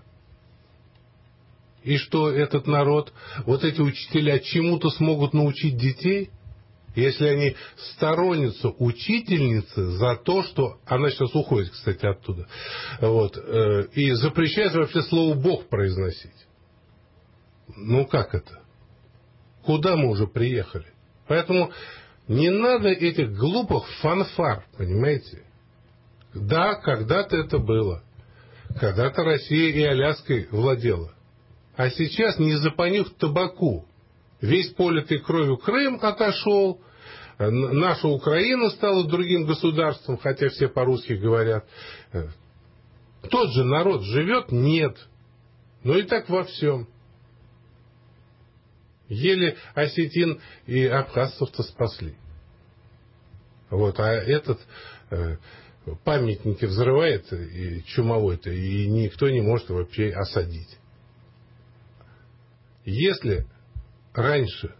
И что этот народ, вот эти учителя чему-то смогут научить детей, если они сторонятся учительницы за то, что... Она сейчас уходит, кстати, оттуда. Вот, и запрещает вообще слово «Бог» произносить. Ну как это? Куда мы уже приехали? Поэтому не надо этих глупых фанфар, понимаете? Да, когда-то это было. Когда-то Россия и Аляской владела. А сейчас не за понюх табаку. Весь политый кровью Крым отошел, наша Украина стала другим государством, хотя все по-русски говорят. Тот же народ живет? Нет. Но и так во всем. Еле осетин и абхазцев-то спасли. Вот, а этот э, памятники взрывает и чумовой-то, и никто не может вообще осадить. Если раньше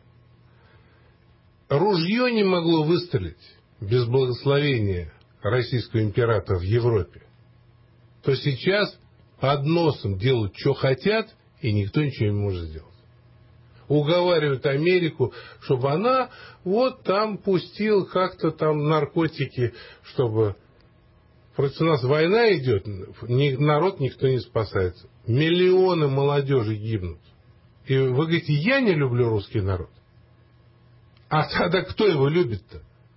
ружье не могло выстрелить без благословения российского императора в Европе, то сейчас под носом делают, что хотят, и никто ничего не может сделать. Уговаривают Америку, чтобы она вот там пустила как-то там наркотики, чтобы... Против нас война идет, народ никто не спасается. Миллионы молодежи гибнут. И вы говорите, я не люблю русский народ. А тогда кто его любит-то?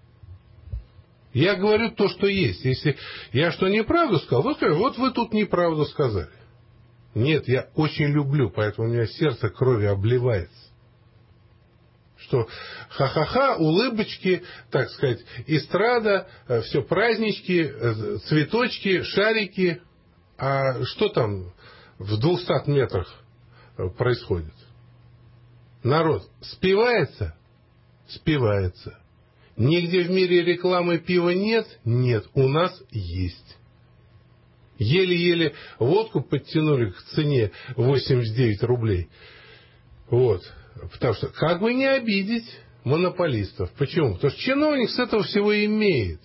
Я говорю то, что есть. Если я что неправду сказал, вот, вот вы тут неправду сказали. Нет, я очень люблю, поэтому у меня сердце кровью обливается. Что ха-ха-ха, улыбочки, так сказать, эстрада, все празднички, цветочки, шарики. А что там в двухстах метрах происходит? Народ спивается? Спивается. Нигде в мире рекламы пива нет? Нет, у нас есть. Еле-еле водку подтянули к цене восемьдесят девять рублей. Вот. Потому что как бы не обидеть монополистов. Почему? Потому что чиновник с этого всего имеет.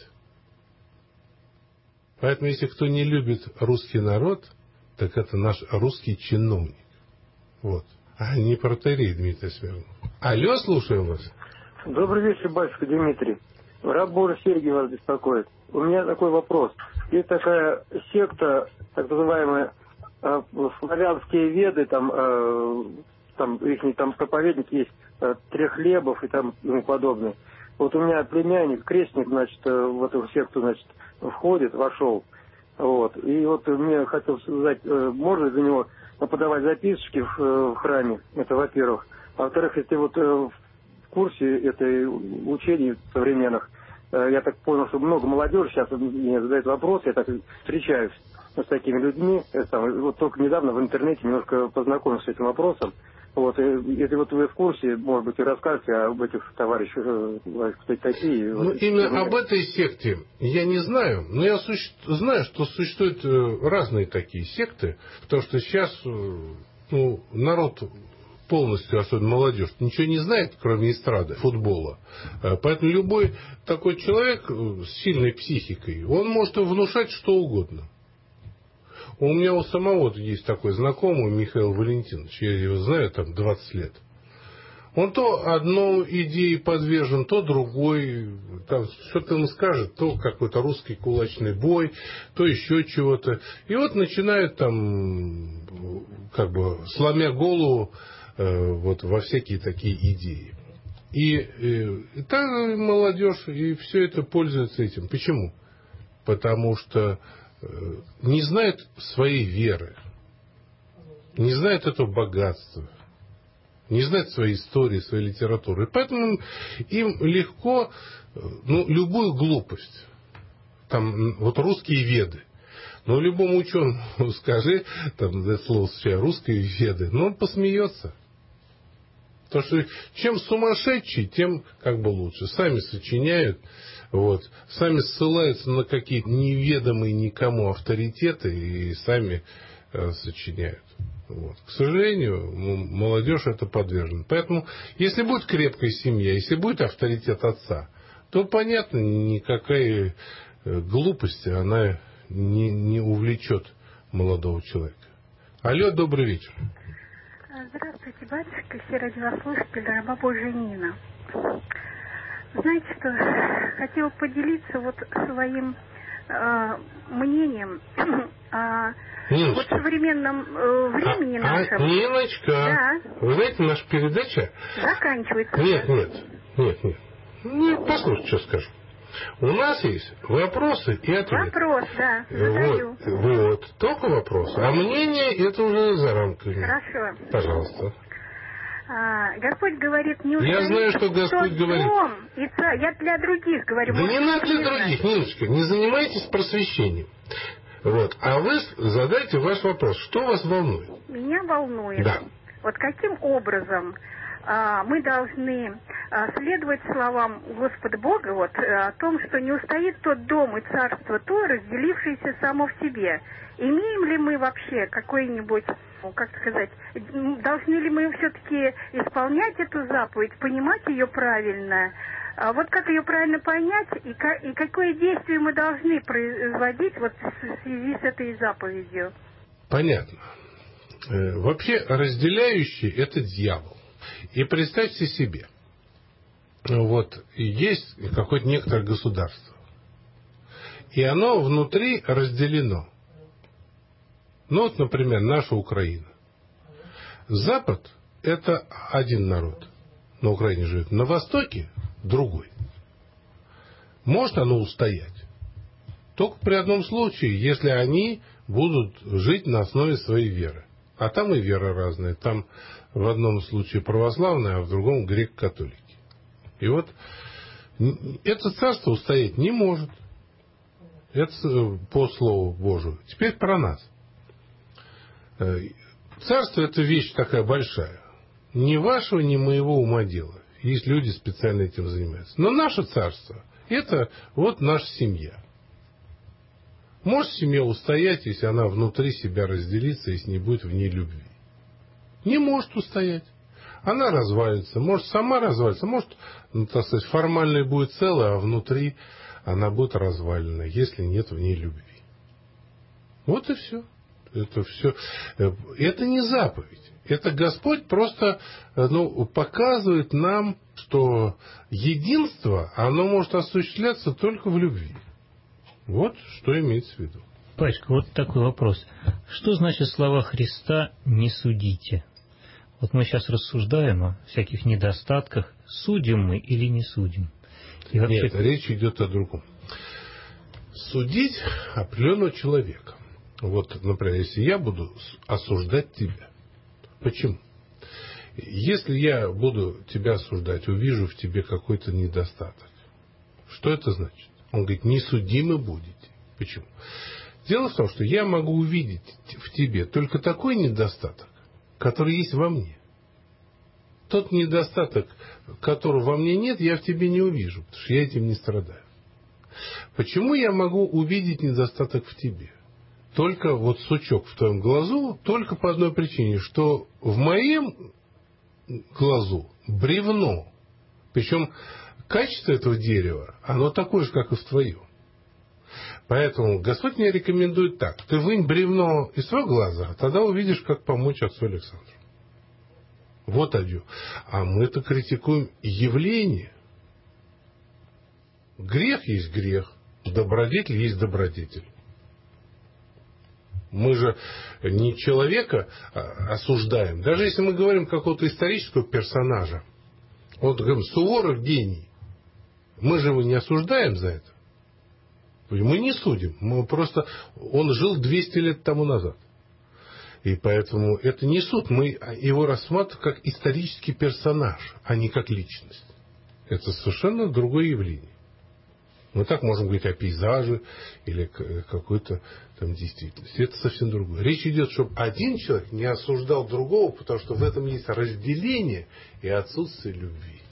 Поэтому, если кто не любит русский народ, так это наш русский чиновник. Вот. А не протоиерей Дмитрий Смирнов. Алло, слушаем вас. Добрый вечер, батюшка Дмитрий. Раб Божий Сергий вас беспокоит. У меня такой вопрос. Есть такая секта, так называемая э, славянские веды, там, э, там их там проповедник есть, э, Трехлебов и там тому подобное. Вот у меня племянник, крестник, значит, э, в эту секту, значит, входит, вошел. Вот. И вот мне хотел сказать, э, можно за него подавать записочки в, э, в храме, это во-первых. А во-вторых, если вот э, в курсе этой учений современных, я так понял, что много молодежи сейчас мне задает вопрос, я так встречаюсь с такими людьми. Там, вот только недавно в интернете немножко познакомился с этим вопросом. Вот, и, если вот вы в курсе, может быть, и расскажете об этих товарищах, кто такие. Ну, вот, именно и... об этой секте я не знаю, но я суще... знаю, что существуют разные такие секты, потому что сейчас ну, народ полностью, особенно молодежь, ничего не знает, кроме эстрады, футбола. Поэтому любой такой человек с сильной психикой, он может внушать что угодно. У меня у самого есть такой знакомый, Михаил Валентинович, я его знаю, там, двадцать лет. Он то одной идее подвержен, то другой, там что-то ему скажет, то какой-то русский кулачный бой, то еще чего-то. И вот начинает там, как бы, сломя голову, э, вот во всякие такие идеи. И, и, и та молодежь, и все это пользуется этим. Почему? Потому что э, не знает своей веры, не знает этого богатства, не знают своей истории, своей литературы. И поэтому им легко, ну, любую глупость, там, вот русские веды, но любому ученому скажи, там, это слово случайно, русские веды, но он посмеется. Потому что чем сумасшедший, тем как бы лучше. Сами сочиняют, вот, сами ссылаются на какие-то неведомые никому авторитеты и сами э, сочиняют. Вот. К сожалению, молодежь это подвержена. Поэтому, если будет крепкая семья, если будет авторитет отца, то, понятно, никакая глупость она не, не увлечет молодого человека. Алло, добрый вечер. Здравствуйте, батюшка, все радиослушатели, раба Божия Нина. Знаете что, хотела поделиться вот своим э, мнением о Ниночка. вот современном э, времени а, нашем. А, Ниночка, да. Вы знаете, наша передача... Заканчивается. Нет, нет, нет, нет. Ну, послушайте, что скажу. У нас есть вопросы и ответы. Вопрос, да, задаю. Вот, вот, только вопросы. А мнение это уже за рамками. Хорошо. Пожалуйста. А, Господь говорит, не Я знаю, что Господь говорит. Дом, и ца... Я для других говорю. Да не надо для других, Ниночка, не занимайтесь просвещением. Вот. А вы задайте ваш вопрос. Что вас волнует? Меня волнует. Да. Вот каким образом а, мы должны а, следовать словам Господа Бога вот, о том, что не устоит тот дом и царство то, разделившееся само в себе. Имеем ли мы вообще какой-нибудь, ну, как сказать, должны ли мы все-таки исполнять эту заповедь, понимать ее правильно? А вот как ее правильно понять и, как, и какое действие мы должны производить вот в связи с этой заповедью? Понятно. Вообще разделяющий это дьявол. И представьте себе, вот есть какое-то некоторое государство, и оно внутри разделено. Ну вот, например, наша Украина. Запад – это один народ, на Украине живет. На Востоке – другой. Может оно устоять? Только при одном случае, если они будут жить на основе своей веры. А там и вера разная. Там в одном случае православная, а в другом греко-католики. И вот это царство устоять не может. Это по слову Божию. Теперь про нас. Царство – это вещь такая большая. Ни вашего, ни моего ума дело. Есть люди, специально этим занимаются. Но наше царство – это вот наша семья. Может семья устоять, если она внутри себя разделится, если не будет в ней любви? Не может устоять. Она развалится. Может сама развалится, может, ну, так сказать, формально будет целая, а внутри она будет развалена, если нет в ней любви. Вот и все. Это все. Это не заповедь. Это Господь просто ну, показывает нам, что единство, оно может осуществляться только в любви. Вот что имеется в виду. Пачка, вот такой вопрос. Что значит слова Христа «не судите»? Вот мы сейчас рассуждаем о всяких недостатках. Судим мы или не судим? И вообще... Нет, речь идет о другом. Судить определенного человека. Вот, например, если я буду осуждать тебя. Почему? Если я буду тебя осуждать, увижу в тебе какой-то недостаток, что это значит? Он говорит, не судимы будете. Почему? Дело в том, что я могу увидеть в тебе только такой недостаток, который есть во мне. Тот недостаток, которого во мне нет, я в тебе не увижу, потому что я этим не страдаю. Почему я могу увидеть недостаток в тебе? Только вот сучок в твоем глазу, только по одной причине, что в моем глазу бревно. Причем качество этого дерева, оно такое же, как и в твоем. Поэтому Господь мне рекомендует так. Ты вынь бревно из своего глаза, а тогда увидишь, как помочь отцу Александру. Вот один. А мы-то критикуем явление. Грех есть грех, добродетель есть добродетель. Мы же не человека осуждаем. Даже если мы говорим какого-то исторического персонажа, вот говорим, Суворов гений, мы же его не осуждаем за это. Мы не судим. Мы просто... Он жил двести лет тому назад. И поэтому это не суд. Мы его рассматриваем как исторический персонаж, а не как личность. Это совершенно другое явление. Мы так можем говорить о пейзаже или какой-то там действительности. Это совсем другое. Речь идет, чтобы один человек не осуждал другого, потому что в этом есть разделение и отсутствие любви.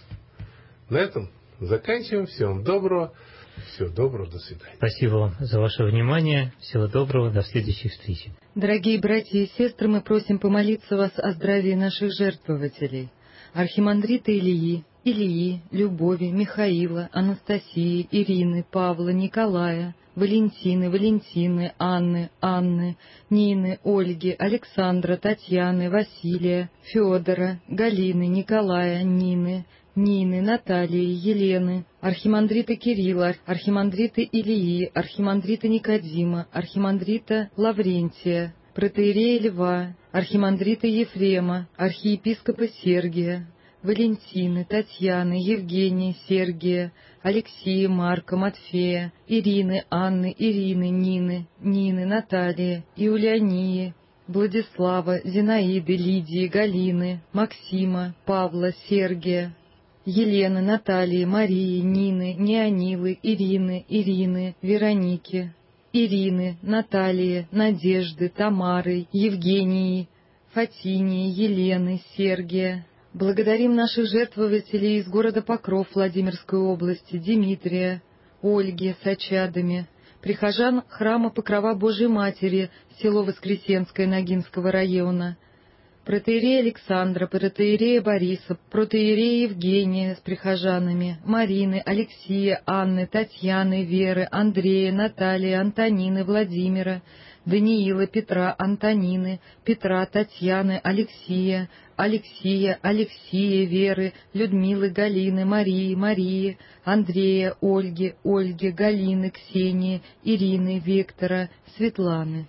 На этом заканчиваем. Всего вам доброго. Всего доброго. До свидания. Спасибо вам за ваше внимание. Всего доброго. До следующих встреч. Дорогие братья и сестры, мы просим помолиться вас о здравии наших жертвователей. Архимандрита Ильи, Ильи, Любови, Михаила, Анастасии, Ирины, Павла, Николая, Валентины, Валентины, Анны, Анны, Нины, Ольги, Александра, Татьяны, Василия, Федора, Галины, Николая, Нины, Нины, Натальи, Елены, архимандрита Кирилла, архимандрита Ильи, архимандрита Никодима, архимандрита Лаврентия, протоиерея Льва, архимандрита Ефрема, архиепископа Сергия, Валентины, Татьяны, Евгения, Сергия, Алексея, Марка, Матфея, Ирины, Анны, Ирины, Нины, Нины, Натальи, Иулиании, Владислава, Зинаиды, Лидии, Галины, Максима, Павла, Сергия, Елены, Натальи, Марии, Нины, Неонилы, Ирины, Ирины, Вероники, Ирины, Натальи, Надежды, Тамары, Евгении, Фатинии, Елены, Сергия. Благодарим наших жертвователей из города Покров Владимирской области, Дмитрия, Ольги с очадами, прихожан храма Покрова Божией Матери, село Воскресенское Ногинского района, протоиерея Александра, протоиерея Бориса, протоиерея Евгения с прихожанами, Марины, Алексея, Анны, Татьяны, Веры, Андрея, Натальи, Антонины, Владимира, Даниила, Петра, Антонины, Петра, Татьяны, Алексея, Алексея, Алексея, Веры, Людмилы, Галины, Марии, Марии, Андрея, Ольги, Ольги, Галины, Ксении, Ирины, Виктора, Светланы.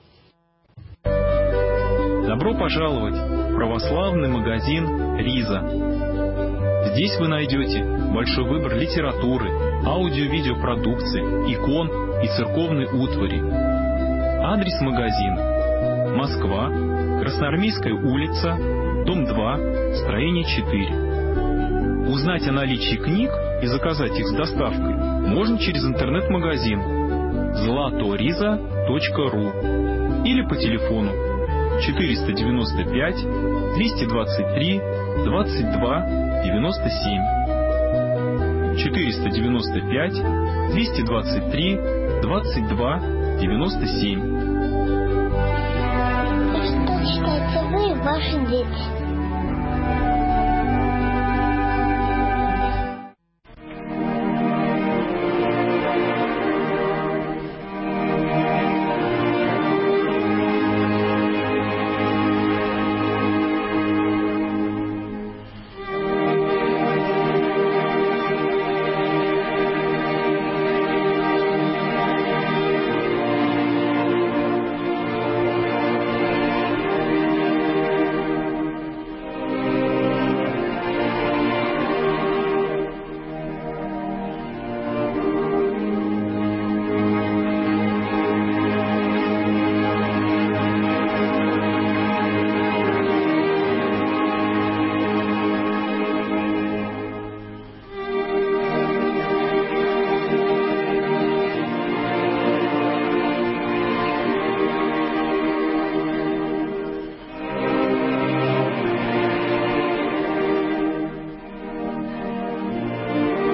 Добро пожаловать в православный магазин «Риза». Здесь вы найдете большой выбор литературы, аудио-видеопродукции, икон и церковной утвари. Адрес магазина: Москва, Красноармейская улица, дом два, строение четыре. Узнать о наличии книг и заказать их с доставкой можно через интернет-магазин златориза точка ру или по телефону четыреста девяносто пять двести двадцать три двадцать два девяносто семь. четыреста девяносто пять двести двадцать три двадцать два девяносто семь. Что читаете вы и ваши дети?